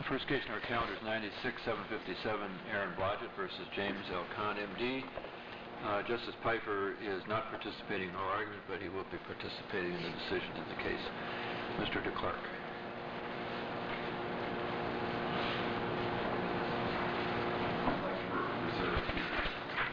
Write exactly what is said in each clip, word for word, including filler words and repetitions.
first case in our calendar is ninety-six seven fifty-seven, Aaron Blodgett versus James L. Kahn, M D. Uh, Justice Pfeiffer is not participating in our argument, but he will be participating in the decision in the case. Mister DeClerk. I'd like to reserve two minutes.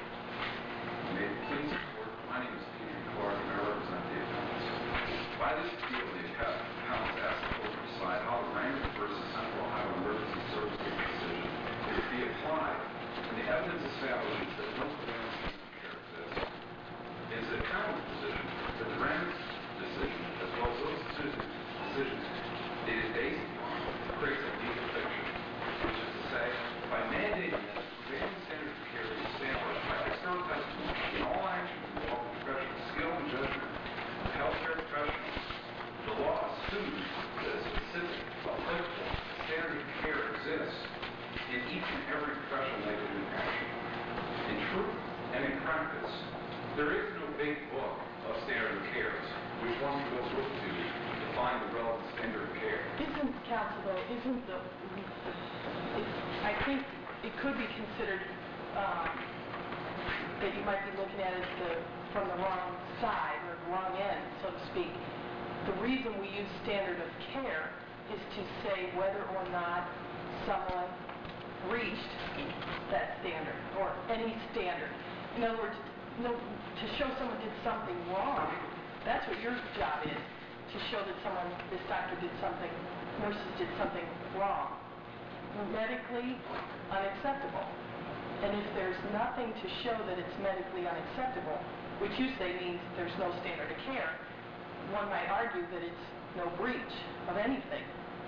May it please the Court, my name is Peter DeClerk and I represent the appellants. By this appeal, the appellants ask the Court to decide how the Randolph versus Central Ohio Emergency Services decision is to be applied when the evidence establishes that no prevailing standard of care exists. It is a common position that the Randolph decision, as well as those decisions, decisions it is based upon, creates a legal fiction, which is to say, by mandating that the prevailing standard of care is established by external testimony in all actions involving professional skill and judgment of healthcare professionals, the law assumes that a specific, applicable standard of care exists in each and every professional negligent action. In truth and in practice, there is no big book of standard of cares which one can go look to to find the relevant standard of care. Isn't, counsel, though, isn't the, it, I think it could be considered um, that you might be looking at it the, from the wrong side or the wrong end, so to speak. The reason we use standard of care is to say whether or not someone reached that standard or any standard. In other words, no, to show someone did something wrong, that's what your job is, to show that someone, this doctor did something, nurses did something wrong. Medically unacceptable. And if there's nothing to show that it's medically unacceptable, which you say means there's no standard of care, one might argue that it's no breach of anything.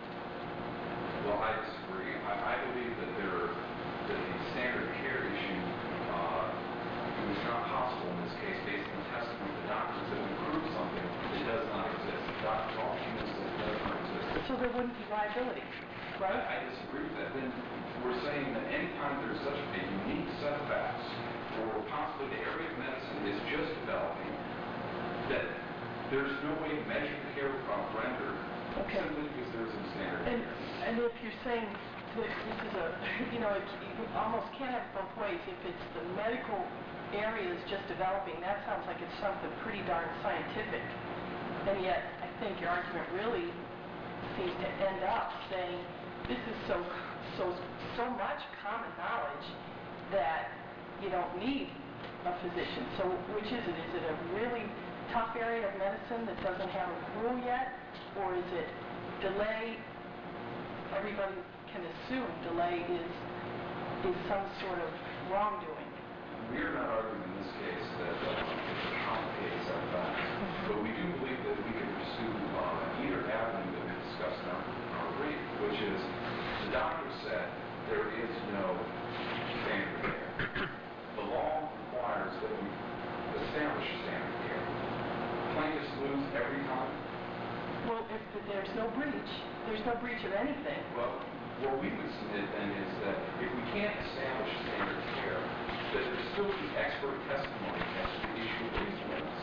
Well, I disagree. I, I believe that there, that the standard of care issue uh, it was not possible in this case based on the testimony of the doctors that would prove something that does not exist. The doctors all convinced that it does not exist. So there wouldn't be liability, right? I, I disagree with that. Then we're saying that any time there's such a unique set of facts, or possibly the area of medicine is just developing, that there's no way to measure the care rendered okay. simply because there's a standard and, of care. And if you're saying that this is a, you know, it, you almost can't have both ways. If it's the medical area is just developing, that sounds like it's something pretty darn scientific. And yet, I think your argument really seems to end up saying this is so, so, so much common knowledge that you don't need a physician. So which is it? Is it a really tough area of medicine that doesn't have a rule yet? Or is it delay? Everybody can assume delay is, is some sort of wrongdoing. We are not arguing in this case that uh, it's a complicated set of facts, mm-hmm. but we do believe that we can pursue uh, either avenue that we discussed in our, in our brief, which is the doctor said there is no standard of care. The law requires that we establish a standard of care. Plaintiffs lose every time. Well, if there's no breach, there's no breach of anything. Well, what we would submit then is that if we can't establish a standard of care, that there still be expert testimony as to the issue of reasonableness.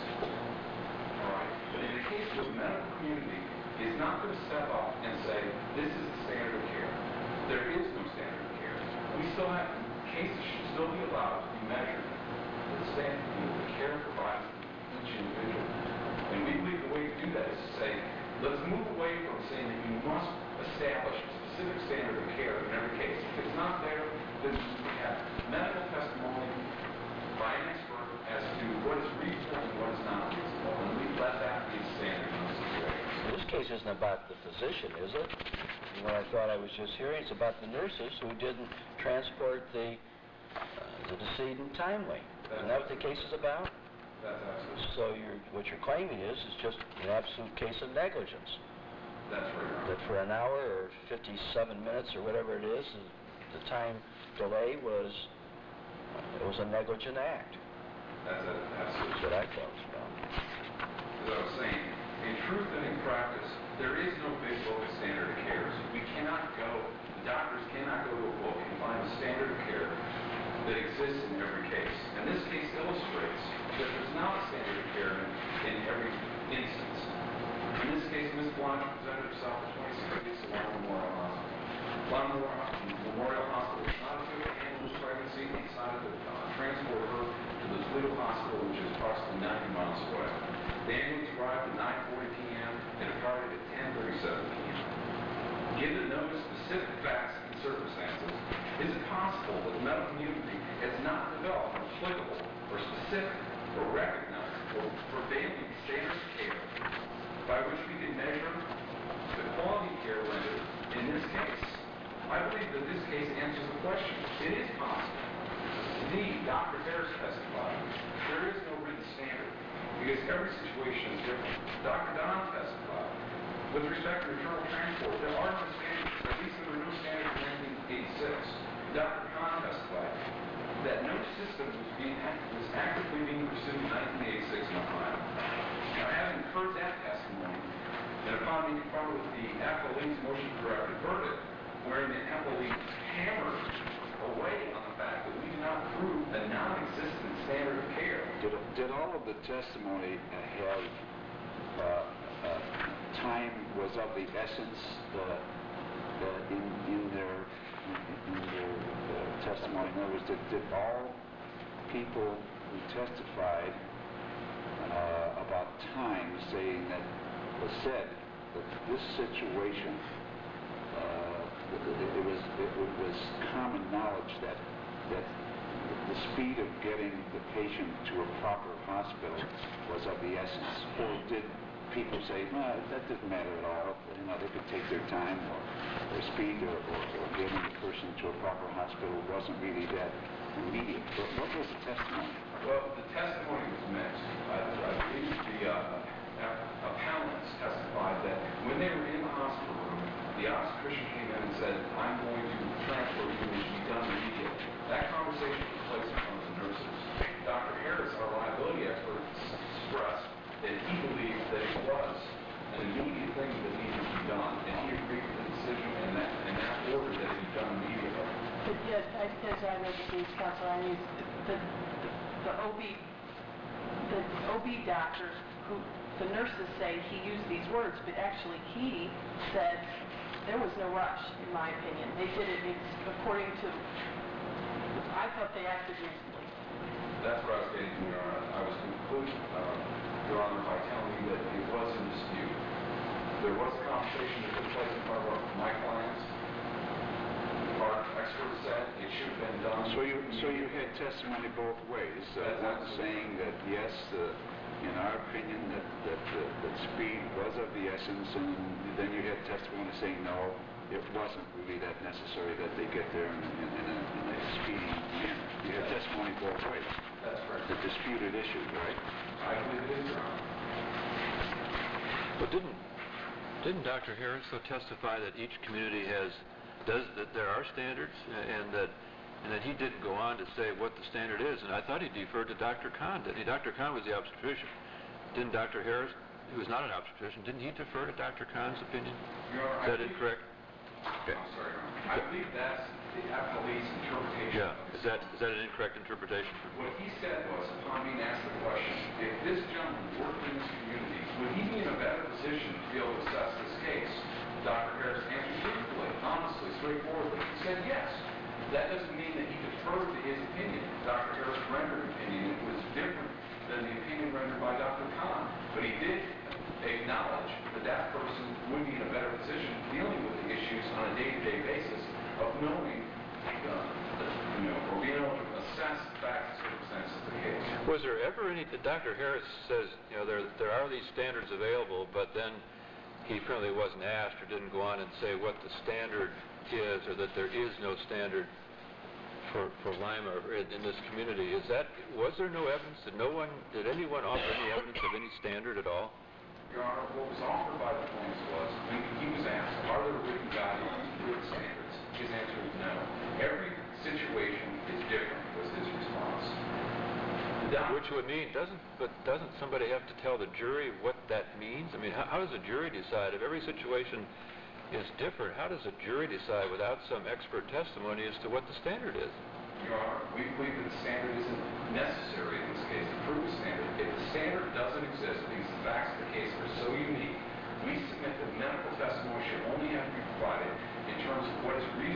All right? But in the case where the medical community is not going to step up and say, this is the standard of care, there is no standard of care. We still have, cases should still be allowed to be measured to the standard of the care provided to each individual. And we believe the way to do that is to say, let's move away from saying that you must establish a specific standard of care in every case. If it's not there, then we have medical testimony by an expert as to what is reasonable and what is not reasonable, and we let that be the standard in those situations. This case isn't about the physician, is it? What I thought I was just hearing is about the nurses who didn't transport the uh, the decedent timely. That's Isn't that what the case is about? That's absolutely. So you're, what you're claiming is is just an absolute case of negligence. That's right. That for an hour or fifty-seven minutes or whatever it is, the time delay was it was a negligent act. That's a, absolutely. That's what I thought it was about. As I was saying, in truth and in practice, there is no big book of standard of care. We cannot go, the doctors cannot go to a book and find a standard of care that exists in every case. And this case illustrates that there's not a standard of care in, in every instance. In this case, Miz Blodgett presented herself at twenty-six weeks of Memorial Hospital. Glen Memorial Hospital decided to handle this pregnancy, they decided to uh, transport her to the Toledo Hospital, which is approximately ninety miles away. The ambulance arrived at nine forty p m and departed at ten thirty-seven p m Given known specific facts and circumstances, is it possible that the medical community has not developed an applicable or specific or recognized or prevailing standard of care by which we can measure the quality of care rendered in this case? I believe that this case answers the question. It is possible. Indeed, Doctor Harris testified there is no written standard because every situation is different. Doctor Don testified with respect to maternal transport, there are no standards. At least there were no standards in nineteen eighty-six. Doctor Kahn testified that no system was, being, was actively being pursued in nineteen eighty-six in Ohio. Now, having heard that testimony, and upon being confronted with the appellee's motion for directed verdict, wherein the appellee hammered away on the fact that we do not prove a non-existent standard of care. Did, did all of the testimony uh, have uh, uh, time was of the essence uh, uh, in, in their, in their uh, testimony? In other words, did, did all people who testified uh, about time saying that, was said that this situation, uh, it, it, was, it, it was common knowledge that, that the speed of getting the patient to a proper hospital was of the essence? Or did people say, no, that didn't matter at all, you know, they could take their time, or, or speed, or, or, or getting the person to a proper hospital wasn't really that immediate? But what was the testimony? Well, the testimony was mixed. I, I believe the uh, appellants testified that when they were in the hospital room, the obstetrician came in and said, I'm going to transfer you and it should be done immediately. That conversation took place in front of the nurses. Doctor Harris, our liability expert, expressed that he believed that it was an immediate thing that needed to be done, and he agreed with the decision and that, and that order that it be done immediately. But yes, I, as I read the case, Counsel, I mean, the, the, the O B, the O B doctor, who the nurses say he used these words, but actually he said there was no rush, in my opinion. They did it it's according to, I thought they acted reasonably. That's what I was getting to, Your Honor. I was concluding, uh, Your Honor, by telling you that it was in dispute. There was a conversation that took place in front of my clients. Our expert said it should have been done. So you, so you had testimony both ways. Uh, one saying that yes, uh, in our opinion, that that, uh, that speed was of the essence, and then you had testimony saying no, it wasn't really that necessary that they get there in, in, in, a, in a speedy manner. You had testimony both ways. That's correct. The disputed issue, right? I believe it is, Your Honor. But didn't didn't Doctor Harris though testify that each community has does that there are standards, and that and that he didn't go on to say what the standard is? And I thought he deferred to Doctor Kahn. Didn't he? Doctor Kahn was the obstetrician. Didn't Doctor Harris, who was not an obstetrician, didn't he defer to Doctor Kahn's opinion? Your Honor, Is that I believe, incorrect? Okay. I'm sorry, Your Honor. I believe that's the appellee's interpretation. Yeah. of Is this. that is that an incorrect interpretation? What he said was, upon being asked the question, if this gentleman worked in this community, would he be in a better position to be able to assess this case? Doctor Harris answered truthfully, honestly, straightforwardly. He said yes. That doesn't mean that he deferred to his opinion. Doctor Harris rendered an opinion. It was different than the opinion rendered by Doctor Kahn. But he did acknowledge that that person would be in a better position dealing with the issues on a day-to-day basis of knowing, uh, you know, or being able to assess the facts and circumstances of the case. Was there ever any? Doctor Harris says, you know, there there are these standards available, but then he apparently wasn't asked or didn't go on and say what the standard is, or that there is no standard for for Lima in, in this community. Is that was there no evidence? Did no one? Did anyone offer any evidence of any standard at all? Your Honor, what was offered by the plaintiff was, when he was asked, are there written guidelines, written standards? His answer was no. Every situation is different, was his response. The doc- Which would mean, doesn't, but doesn't somebody have to tell the jury what that means? I mean, how, how does a jury decide? If every situation is different, how does a jury decide without some expert testimony as to what the standard is? Your Honor, we believe that the standard isn't necessary in this case to prove a standard. If the standard doesn't exist because the facts of the case are so unique, we submit that medical testimony should only have to be provided in terms of what is reasonable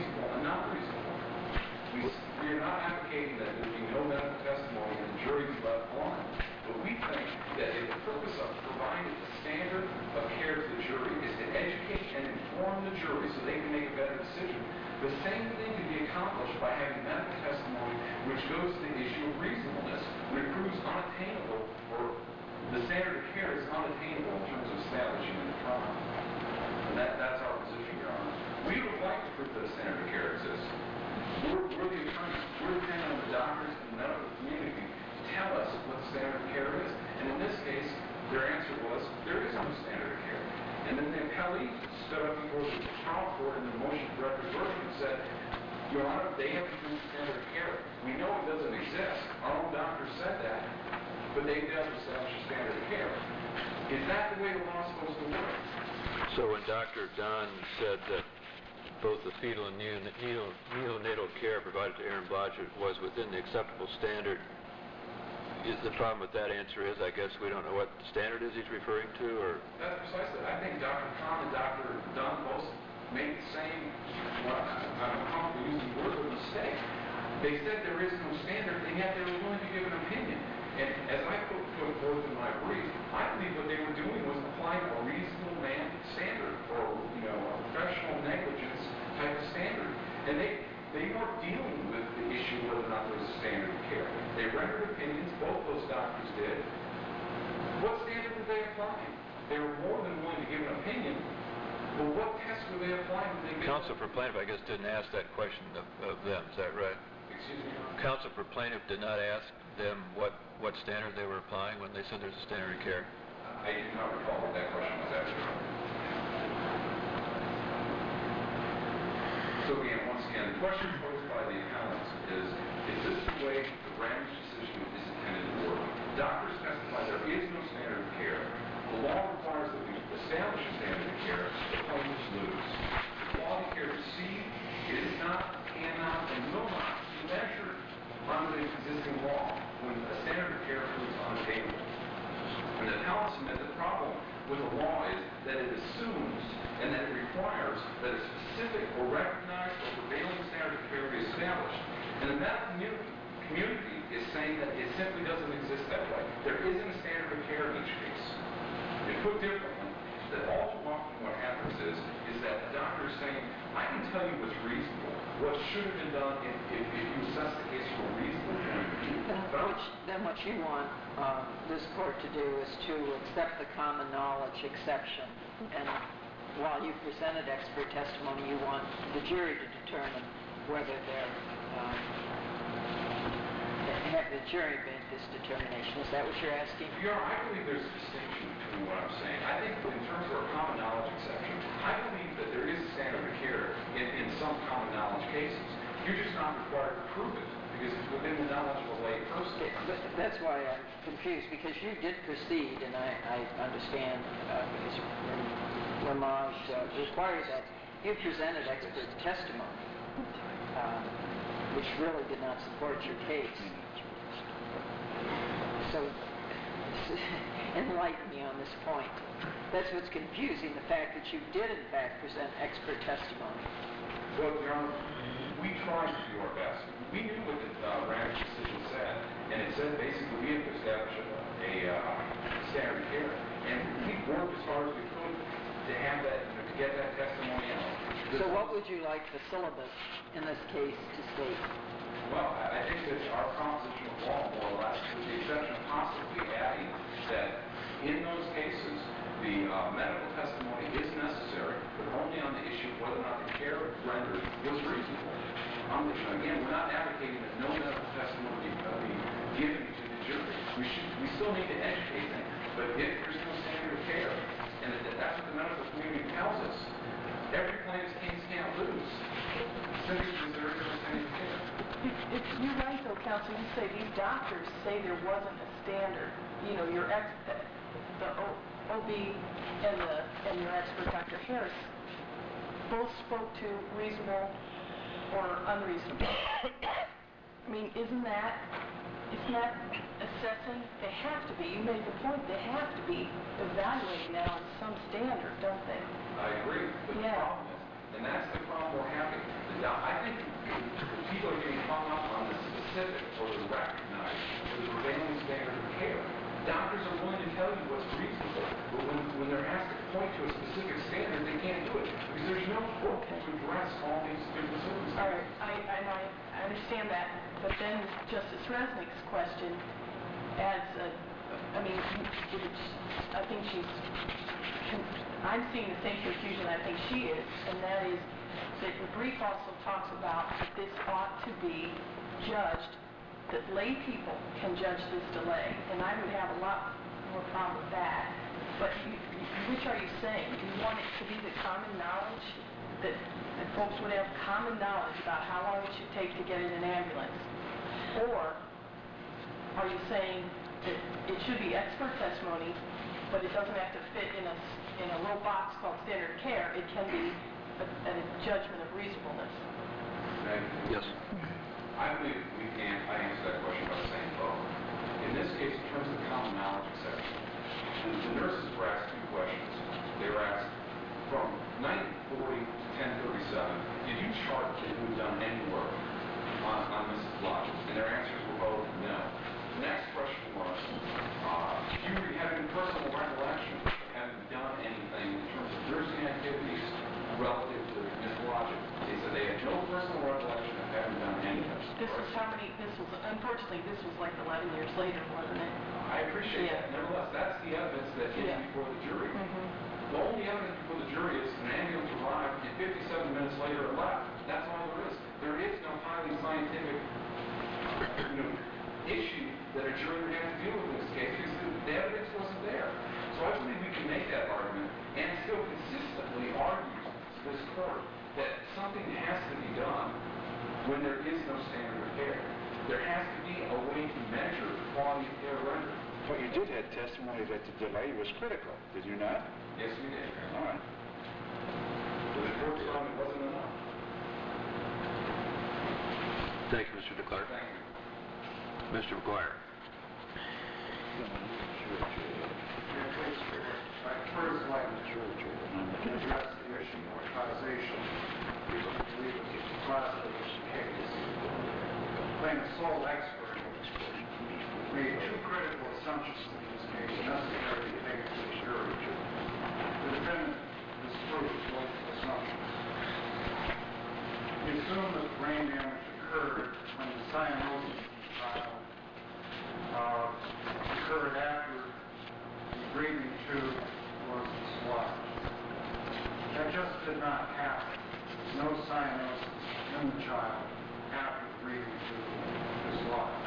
We, s- we are not advocating that there be no medical testimony and the jury be left blind. But we think that if the purpose of providing a standard of care to the jury is to educate and inform the jury so they can make a better decision, the same thing can be accomplished by having medical testimony which goes to the issue of reasonableness when it proves unattainable or the standard of care is unattainable in terms of establishing in the trial. And that, that's our position, Your Honor. We would like to prove that a standard of care exists. We're, we're the attorneys. We're dependent on the doctors and the medical community to tell us what the standard of care is. And in this case, their answer was, there is no standard of care. And then the appellee stood up before the trial court in the motion for record verdict and said, Your Honor, they have to prove standard of care. We know it doesn't exist. Our own doctor said that. But they failed to establish a standard of care. Is that the way the law is supposed to work? So when Doctor Don said that both the fetal and neon- neon- neonatal care provided to Aaron Blodgett was within the acceptable standard, is the problem with that answer is, I guess, we don't know what the standard is he's referring to, or? That's precisely. I think Doctor Kahn and Doctor Dunn both made the same, well, I'm comfortable using the word, but mistake. They said there is no standard, and yet they were willing to give an opinion. And as I put, put forth in my brief, I believe what they were doing was applying a reasonable man standard, or, you know, a professional negligence type of standard. And they, they weren't dealing with the issue whether or not there was a standard of care. They rendered opinions, both those doctors did. What standard were they applying? They were more than willing to give an opinion, but what test were they applying? Were they Counsel for plaintiff, I guess, didn't ask that question of, of them, is that right? Excuse me? Counsel for plaintiff did not ask them what, what standard they were applying when they said there's a standard of care. I do not recall what that question was asked. So again, once again, the question posed by the appellants is, is this the way the Ramage decision is intended to work? Doctors testify there is no standard of care. The law requires that we establish a standard of care. The plaintiffs lose. The quality of care received is not, cannot, and will not be measured under the existing law when a standard of care proves unattainable. And the appellants submit the problem with the law is that it assumes and that it requires that a specific or recognized or prevailing standard of care be established. And the medical community, community is saying that it simply doesn't exist that way. There isn't a standard of care in each case. And put differently, that all too often what happens is, is that the doctor is saying, I can tell you what's reasonable, what should have been done if, if, if you assess the case from a reasonable point of view. Then But what, you- then what you want uh, this court to do is to accept the common knowledge exception. And while you presented expert testimony, you want the jury to determine whether they're, um, have the jury make this determination. Is that what you're asking? Your Honor, I believe there's a distinction between what I'm saying. I think in terms of a common knowledge exception, I believe that there is a standard of care in, in some common knowledge cases. You're just not required to prove it because it's within the knowledge of a lay person. Okay, but that's why I'm confused, because you did proceed, and I, I understand, uh, because Ramage uh, required that, you presented expert testimony, um, which really did not support your case. So, enlighten me on this point. That's what's confusing, the fact that you did, in fact, present expert testimony. Well, Your Honor, we tried to do our best. We knew what the uh, Ramage decision said, and it said basically we had to establish a, a uh, standard of care, and we worked as hard as we could to have that, to get that testimony out. So what would you like the syllabus in this case to state? Well, I I think that our proposition of law, more or less, with the exception of possibly adding that in those cases, the uh, medical testimony is necessary, but only on the issue of whether or not the care rendered was reasonable. Um, again, we're not advocating that no medical testimony be, uh, be given to the jury. We should, we still need to educate them, but if there's no standard of care, and that, that's what the medical community tells us, every plaintiff's case can't lose, simply because there is no standard of care. If, if you're right, though, counsel, you say these doctors say there wasn't a standard. You know, your ex, the O, OB and the and your expert, Doctor Harris, both spoke to reasonable or unreasonable. I mean, isn't that isn't that assessing? They have to be. You made the point. They have to be evaluating that on some standard, don't they? I agree, but the Yeah. problem is, and that's the problem we're having. The doc, I think people are getting caught specific or to recognize the prevailing standard of care. Doctors are willing to tell you what's reasonable, but when, when they're asked to point to a specific standard, they can't do it because there's no book to address all these different circumstances. All right, I, and I, I understand that, but then Justice Resnick's question adds, a, I mean, it's, I think she's, I'm seeing the same confusion I think she is, and that is that the brief also talks about that this ought to be judged, that lay people can judge this delay, and I would have a lot more problem with that. But you, which are you saying? Do you want it to be the common knowledge, that, that folks would have common knowledge about how long it should take to get in an ambulance? Or are you saying that it should be expert testimony, but it doesn't have to fit in a, in a little box called standard care? It can be a, a judgment of reasonableness. Okay? Yes. I believe we can, I answer that question by saying both. In this case, in terms of the common knowledge exception, the, the nurses were asked two questions. They were asked, from nine forty to ten thirty-seven, did you chart that you had done any work on, on Missus Lodge? And their answers were both no. The next question was, uh, do you have any personal recollection of having done anything in terms of nursing activities relative to Miss Lodge? They said they had no personal recollection of having done anything. This was how many, this was, unfortunately, this was like eleven years later, wasn't it? I appreciate Yeah. that. Nevertheless, that's the evidence that is Yeah. before the jury. Mm-hmm. The only evidence before the jury is an ambulance arrived and fifty-seven minutes later it left. That's all there is. There is no highly scientific you know, issue that a jury would have to deal with in this case because the, the evidence wasn't there. So I believe we can make that argument and still consistently argue to this court that something has to be done when there is no standard of care. There has to be a way to measure the quality of care rendered. But you did have testimony that the delay was critical, did you not? Yes, we did. All right. But the court found it wasn't enough. Thank you, Mister DeClerc. Thank you. Mister McGuire. I'd first like to address the issue of causation. I believe it's a classic case. Plaintiff's sole expert made two critical assumptions in this case necessary to take it to the jury. The defendant disproved both assumptions. He assumed that brain damage occurred when the cyanosis of the child uh, occurred after the breathing tube was dislodged. That just did not happen. There's no cyanosis in the child after the breathing tube was dislodged.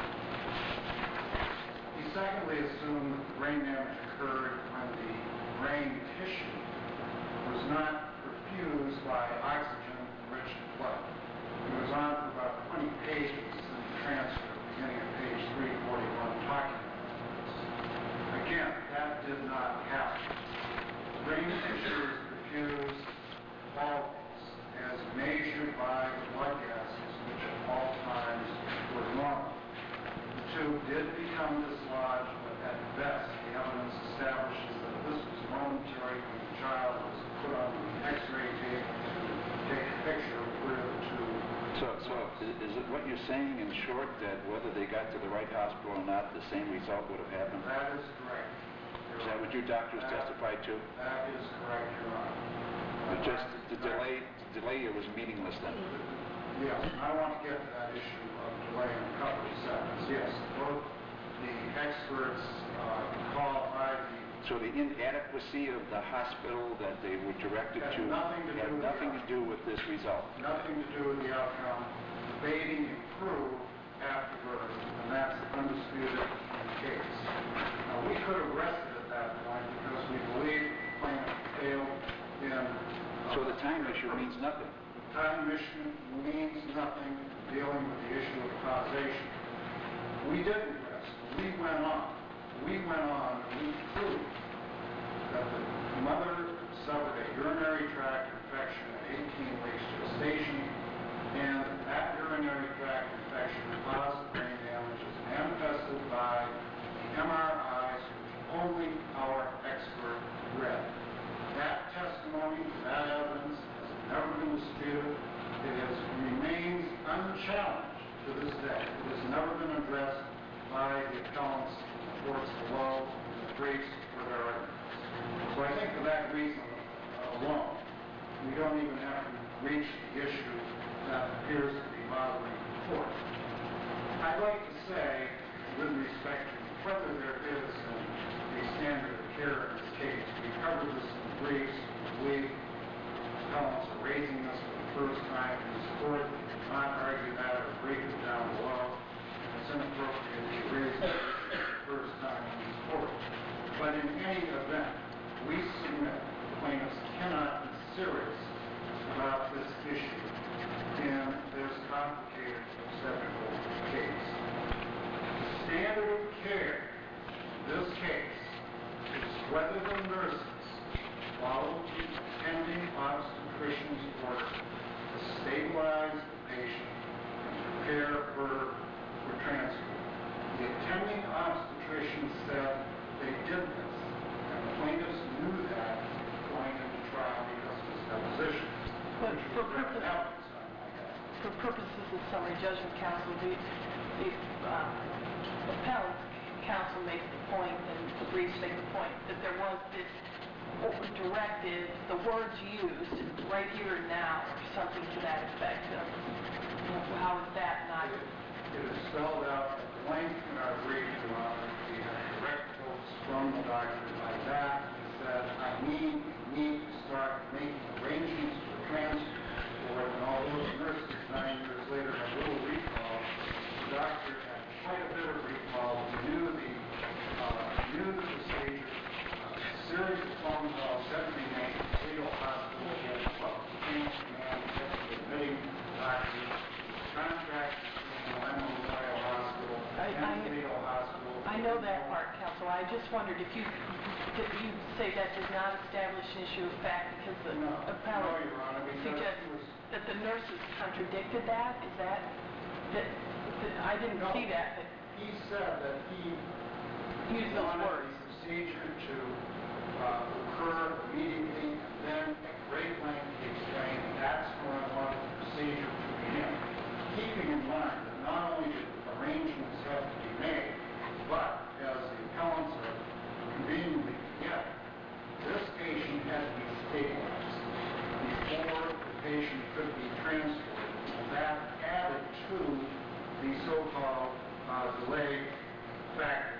He secondly assumed that the brain damage occurred when the brain tissue was not perfused by oxygen-enriched blood. He was on for about twenty pages in the transcript, beginning at page three forty-one, talking about this. Again, that did not happen. Brain tissue is perfused always, as measured by the blood gases, which at all times were normal. The tube did become dislodged, but at best, the evidence establishes that this was momentary when the child was put on the x-ray table to take a picture of where the tube So, so is, is it what you're saying in short that whether they got to the right hospital or not, the same result would have happened? That is correct. Is that what your doctors That- testified to? That is correct, Your Honor. But just the delay, the delay here was meaningless then? Yes, I want to get to that issue of delay in a couple of seconds. Yes, both the experts uh, called by the... So the inadequacy of the hospital that they were directed Had to nothing to do had with nothing the to do with this result? Nothing to do with the outcome. The Debating improved after birth, and that's undisputed in the case. Now, we could have rested at that point because we believe the plaintiff failed in... uh, So the time issue means nothing? The time issue means nothing dealing with the issue of causation. We didn't rest. We went on. We went on and we proved that the mother suffered a urinary tract infection at eighteen weeks gestation, and that urinary tract infection caused brain damage as manifested by the M R Is, which only our expert read. That testimony, that evidence has never been disputed. It has remains unchallenged to this day. It has never been addressed by the appellants in the courts below, in the briefs for their arguments. So I think for that reason alone, we don't even have to reach the issue that appears to be bothering the court. I'd like to say, with respect to whether there is a standard of care in this case, we covered this in the briefs. We believe appellants are raising this for the first time in this court. They did not argue that or brief it down below. It's inappropriate to raise it for the first time in this court. But in any event, we submit the plaintiffs cannot be serious about this issue in this complicated obstetrical case. The standard of care in this case is whether the nurses follow the attending obstetrician's order to stabilize the patient and prepare her for transport. The attending obstetrician said they did this, and the plaintiffs knew that going into trial because of his deposition. But for purpose, for purposes of summary judgment counsel, the, the uh, appellate counsel makes the point, and the briefs make the point, that there was this directive, the words used, right here and now, or something to that effect. How is that not? It, it is spelled out at length in our brief, Your Honor. We have direct quotes from the doctor like that. He said, I need, need to start making arrangements for transport, and all those nurses nine years later had little recall. The doctor had quite a bit of recall. He knew the, uh, knew the procedure. Uh, series of phone calls had to be made to Toledo Hospital. He had well, change command, he had to be admitting doctors. Contract between Memorial Hospital and Toledo Hospital. I know that part, counsel. I just wondered if you, did you say that does not establish an issue of fact because the No, appellate no, Your Honor, because suggests it was- that the nurses contradicted that? Is that, that, that I didn't No. see that, but He said that he use those wanted words. the procedure to uh, occur immediately, and then at great length he explained that's when I wanted the procedure to begin. Keeping in mind that not only did arrangements have to be made, but as the appellants are conveniently forget, this patient had to be stabilized before the patient could be transported, and that added to the so-called uh, delay factor.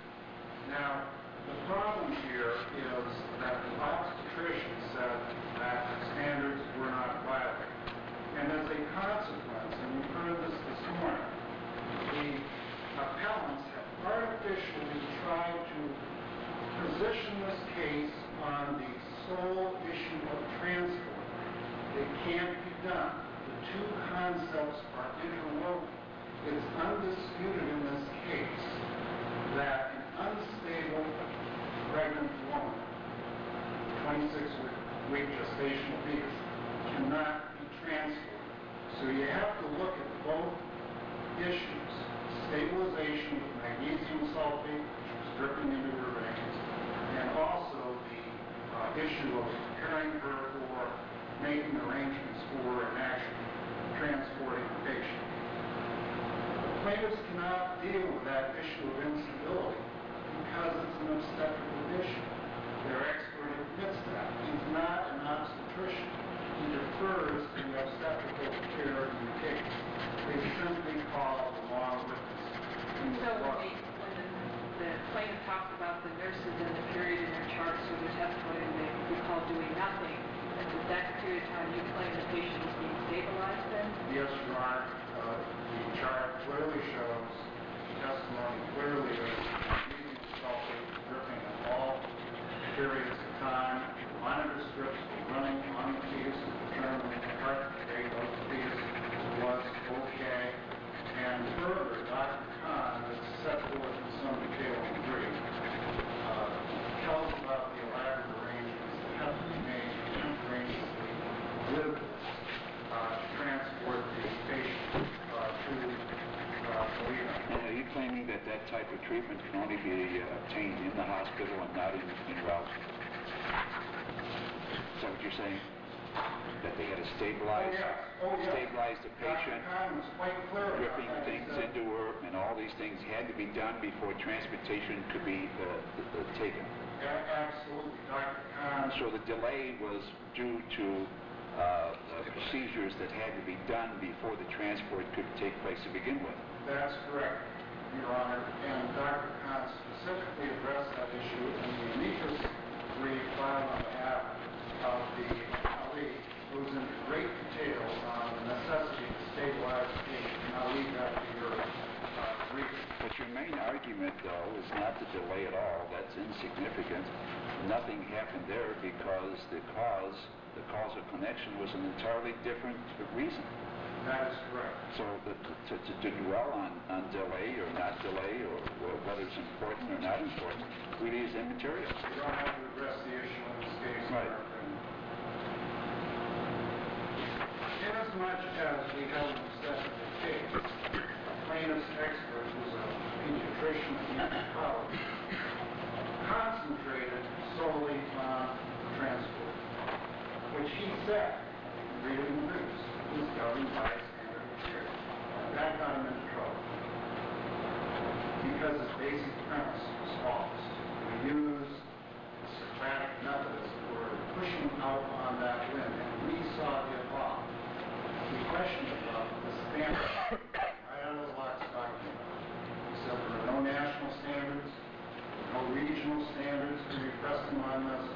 Now, the problem here is that the obstetrician said that the standards were not violated. And as a consequence, and we've heard this this morning, the appellants have artificially tried to position this case on the sole issue of transport. It can't be done. The two concepts are interwoven. It's undisputed in this case that an unstable pregnant woman, twenty-six week gestational fetus, cannot be transported. So you have to look at both issues. Stabilization with magnesium sulfate, which was dripping into her veins, and also the uh, issue of preparing her for making arrangements for and actually transporting the patient. The plaintiffs cannot deal with that issue of instability because it's an obstetrical issue. Their expert admits that. He's not an obstetrician. He refers to the obstetrical care in the case. They simply call the wrong witness. So when, they, when the, the plaintiff talks about the nurses and the period in their charts or the testimony they recall doing nothing, and at that period of time you claim the patient is being stabilized then? Yes, Your Honor. Uh, the chart clearly shows, the testimony clearly is magnesium sulfate dripping at all periods of time. The monitor strips were running on the fetus to determine the heart rate of the fetus was okay. And further, Doctor Kahn, as set forth in some detail in the brief, uh, tells about the elaborate arrangements that have to be made contemporaneously with this uh, to transport the patient uh, to uh, Toledo. And are you claiming that that type of treatment can only be uh, obtained in the hospital and not in, in route? Is that what you're saying? that they had to Oh, stabilize, yes, oh, yes. stabilize the patient, Doctor Kahn was quite clear about dripping that. He things said- into her, and all these things had to be done before transportation could be uh, uh, taken. Yeah, absolutely, Doctor Kahn. So the delay was due to uh, uh, procedures that had to be done before the transport could take place to begin with. That's correct, Your Honor, and Doctor Kahn specifically addressed that issue in the amicus brief filed on behalf of the appellee, who's in great detail on the necessity to stabilize the patient, and I'll leave that to your uh, brief. But your main argument, though, is not the delay at all. That's insignificant. Nothing happened there because the cause, the causal connection was an entirely different reason. That is correct. So the, to, to, to dwell on, on delay or not delay, or, or whether it's important or not important, really is immaterial. We don't have to address the issue in this case. Right. Mark, and Inasmuch as we have an acceptable case, a plaintiff's expert, who's a pediatrician at Newton College, concentrated solely on transport, which he said, read it in the news, was governed by standard of care. And that got him into trouble. Because his basic premise was false. We use the Socratic methods for pushing out on that limb, and we saw it evolve. We questioned about the standard. I had a lot to talk to him about. He said there are no national standards, no regional standards. We pressed him on this.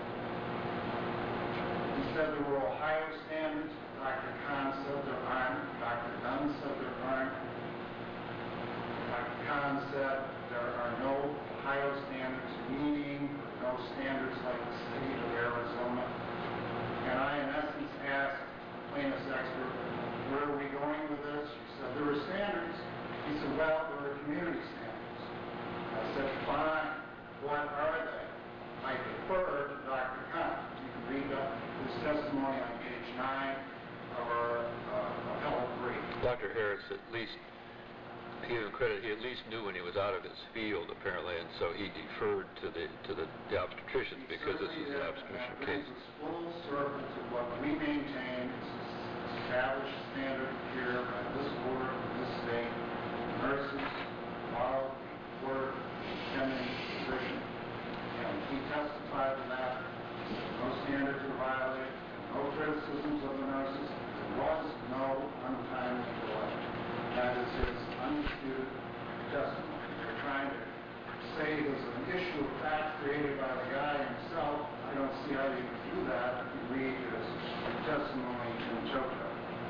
He said there were Ohio standards. Doctor Kahn said there aren't. Doctor Dunn said there aren't. Doctor Kahn said there are no Ohio standards, meaning no standards like the state of Arizona. And I, in essence, asked the plaintiff's expert, where are we going with this? She said there were standards. He said, well, there are community standards. I said, fine. What are they? I defer to Doctor Kahn. You can read uh, his testimony on page nine of our uh, appellate brief. Doctor Harris, at least, to give him credit, he at least knew when he was out of his field, apparently, and so he deferred to the to the, the obstetricians He because this is certainly an did, obstetrician and that case. brings us full circle to what we maintain is an established standard of care by this board, this state, nurses, follow, work, attending physician. And he testified to that. No standards were violated, no criticisms of the nurses. There was no untimely delay. That is his undisputed testimony. They're trying to say there's an issue of fact created by the guy himself. I don't see how you can do that if you read his testimony in toto.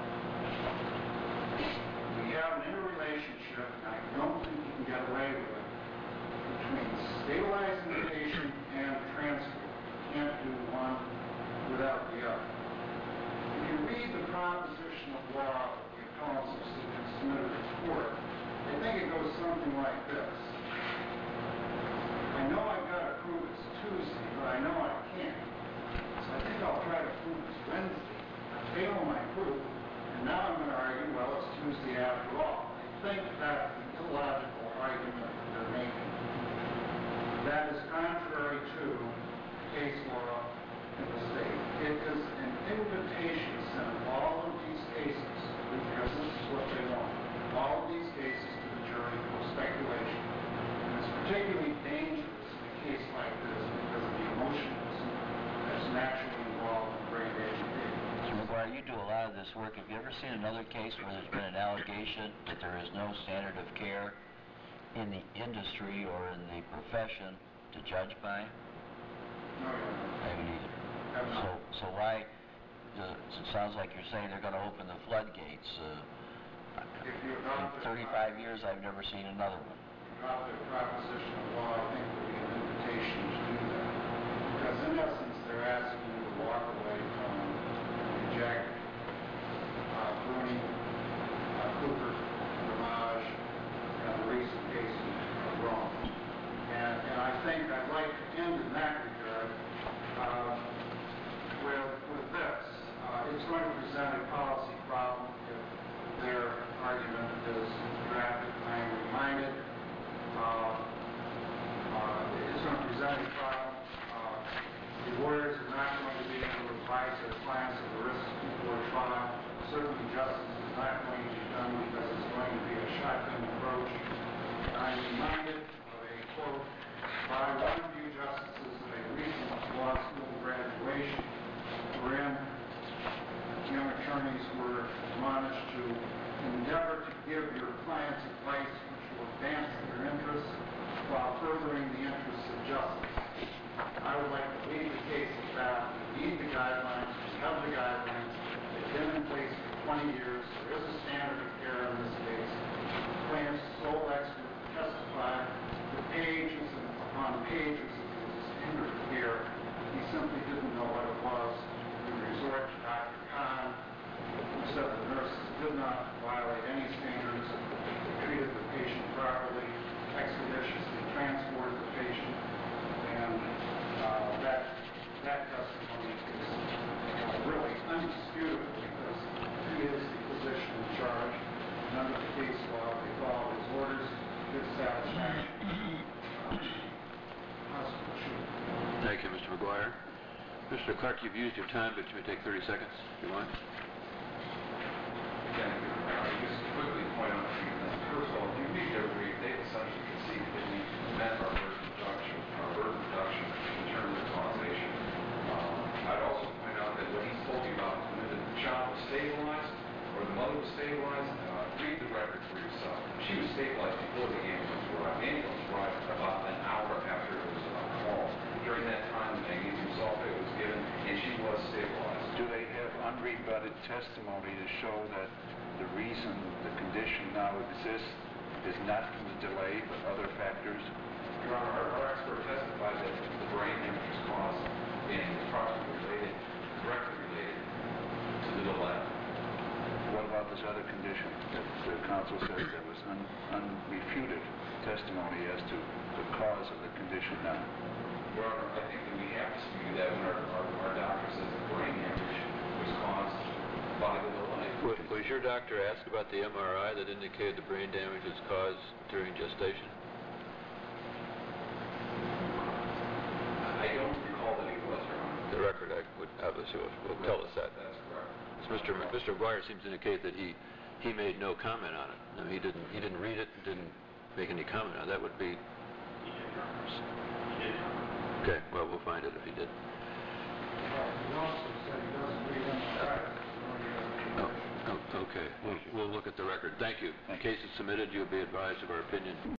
We have an interrelationship, and I don't think you can get away with it, between stabilizing the patient and transport. You can't do one without the other. If you read the proposition of law that the appellants have submitted to court, I think it goes something like this. I know I've got to prove it's Tuesday, but I know I can't. So I think I'll try to prove it's Wednesday. I fail my proof, and now I'm going to argue, well, it's Tuesday after all. I think that's an illogical argument that they're making. That is contrary to case law in the state. It is an invitation to send all of these cases, because this is what they want, all of these cases to the jury for speculation. And it's particularly dangerous in a case like this because of the emotionalism that's naturally involved in brain aging people. Mister McGuire, you do a lot of this work. Have you ever seen another case where there's been an allegation that there is no standard of care in the industry or in the profession to judge by? No, Your Honor. I haven't either. Have So, not. so why, uh, it sounds like you're saying they're going to open the floodgates. Uh, If you in adopt it, thirty-five years, I've never seen another one. adopt the proposition of law, I think would be an invitation to do that. Because in essence, they're asking you to walk away from the Jack uh, Bruni, uh, Cooper, Ramage, and the recent cases of Rome. And, and I think I'd like to end in that regard uh, with, with this. Uh, it's going to present a policy problem if their argument is drafted. I am reminded uh, uh, it's going to present a problem. Uh, the lawyers are not going to be able to advise their clients justice. I would like to leave the case at that. We need the guidelines, we have the guidelines, they've been in place for twenty years, there is a standard of care in this case. The plaintiff's sole expert testified for pages and upon pages of his standard of care. He simply didn't know what it was. We resort to Doctor Kahn, who said the nurses did not violate any standards, they treated the patient properly, expeditiously transported the patient, and uh, that, that testimony is uh, really undisputable because he is the physician in charge. And under the case law, they follow his orders, his satisfaction. Uh, hospital should. Thank you, Mister McGuire. Mister Clark, you've used your time, but you may take thirty seconds if you want. Thank you. I just quickly point out a few things. First of all, if you read their brief, they essentially conceded that we met our burden reduction, our burden reduction in terms of causation. Um, I'd also point out that what he told you about when the child was stabilized or the mother was stabilized, uh, read the record for yourself. She was stabilized before the ambulance arrived. The ambulance arrived about an hour after it was uh, called. During that time, the magnesium sulfate was given, and she was stabilized. Do they have unrebutted testimony to show that the reason the condition now exists is not from the delay but other factors? Your Honor, our, our expert testified that the brain damage was caused and is probably related, directly related to the delay. What about this other condition that the counsel says there was un, unrefuted testimony as to the cause of the condition now? Your Honor, I think that we have to speak to that when our, our, our doctor says the brain damage was caused by the delay. Was, was your doctor asked about the M R I that indicated the brain damage was caused during gestation? I don't recall that he was, Your Honor. The record I would obviously will, will tell us that. That's correct. Mister M- Mister McGuire seems to indicate that he, he made no comment on it. No, he didn't he didn't read it, didn't make any comment on it. That would be. He did, Your Honor. He did, Your Honor. Okay, well we'll find it if he did. Well, he also said he doesn't read M R Is. Oh, oh, okay. We'll, we'll look at the record. Thank you. The case is submitted. You'll be advised of our opinion.